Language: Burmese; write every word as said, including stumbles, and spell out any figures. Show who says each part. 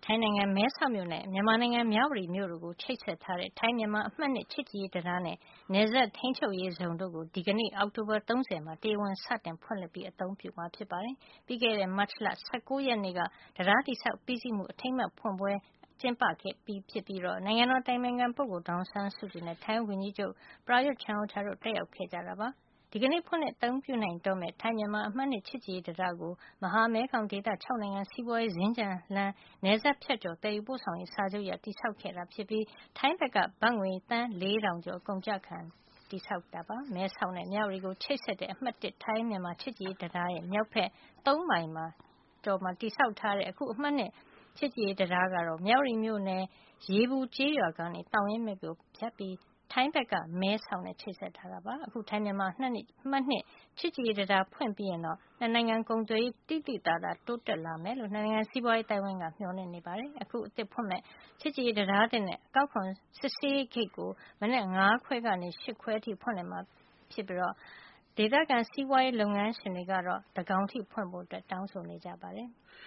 Speaker 1: ထိုင်းနိုင်ငံမဲဆောက်မြို့နဲ့မြန်မာနိုင်ငံမြဝတီမြို့တို့ကိုချိတ်ဆက်ထားတဲ့ထိုင်းမြန်မာအမှတ်နှစ်ချစ်ကြည်ရေးတံတားနဲ့နယ်စပ်ထိန်းချုပ်ရေးဇုံတို့ကိုဒီကနေ့အောက်တိုဘာ၃၀မှာတရားဝင်စတင်ဖွင့်လှစ်ပြီးအသုံးပြုမှာဖြစ်ပါတယ်။ပြီးခဲ့တဲ့မတ်လ၁၉ရက်နေ့ကတံတားတိဆောက်ပြီးစီးမှုအထိမ်းအမှတ်ဖွင့်ပွဲကျင်းပခဲ့ပြီးဖြစ်ပြီးနိုင်ငံတော်အတိုင်ပင်ခံပုဂ္ဂိုလ်ဒေါ်အောင်ဆန်းစုကြည်နဲ့ထိုင်းဝန်ကြီးချုပ်ပရာရွတ်ချန်အိုချာတို့တက်ရောက်ခဲ့ကြတာပါ။ဒီကနေ့ဖွင့်လှစ်အသုံးပြုနိုင်တော့မယ့်ထိုင်းမြန်မာအမှတ်နှစ်ချစ်ကြည်ရေးတံတားကိုမဟာမဲခေါင်ဒေသ၆နိုင်ငံစီးပွားရေးစင်္ကြန်လန်းနယ်စပ်ဖြတ်ကျော်သယ်ယူပို့ဆောင်ရေးစာချုပ်အရတည်ဆောက်ခဲ့တာဖြစ်ပြီးထိုင်းဘက်ကဘတ်ငွေသန်းလေးထောင်ကျော်အကုန်အကျခံတည်ဆောက်တာပါ။မဲဆောက်နဲ့မြဝတီကိုချိတ်ဆက်တဲ့အမှတ်တစ်ထိုင်းမြန်မာချစ်ကြည်ရေးတံတားရဲ့မြောက်ဘက်သုံးမိုင်မှာကျော်မှာတည်ဆောက်ထားတဲ့အခုအမှတ်နှစ်ချစ်ကြည်ရေးတံတားကတော့မြဝတီမြို့နယ်ရေပူကျေးရွာကနေသောင်ရင်းမြစ်ကိုဖြတ်ပြီးထိုင်းဘက်ကမဲဆောက်နဲ့ချိတ်ဆက်ထားတာပါ။အခုထိုင်းမြန်မာအမှတ်နှစ်ချစ်ကြည်ရေးတံတားဖွင့်ပြီးရင်တော့နှစ်နိုင်ငံကုန်သွယ်ရေးသိသိသာသာတိုးတက်လာမယ်လို့နှစ်နိုင်ငံစီးပွားရေးအသိုင်းအဝိုင်းကမျှော်လင့်နေပါတယ်။အခုအသစ်ဖွင့်မယ့်ချစ်ကြည်ရေးတံတားသစ်နဲ့အကောက်ခွန်စစ်ဆေးရေးဂိတ်ကိုမနက်၅ခွဲကနေ၈ခွဲအထိဖွင့်လှစ်မှာဖြစ်ပြီးဒေသခံစီးပွားရေးလုပ်ငန်းရှင်တွေကတော့သန်းခေါင်ထိဖွင့်ဖို့တောင်းဆိုနေကြပါတယ်။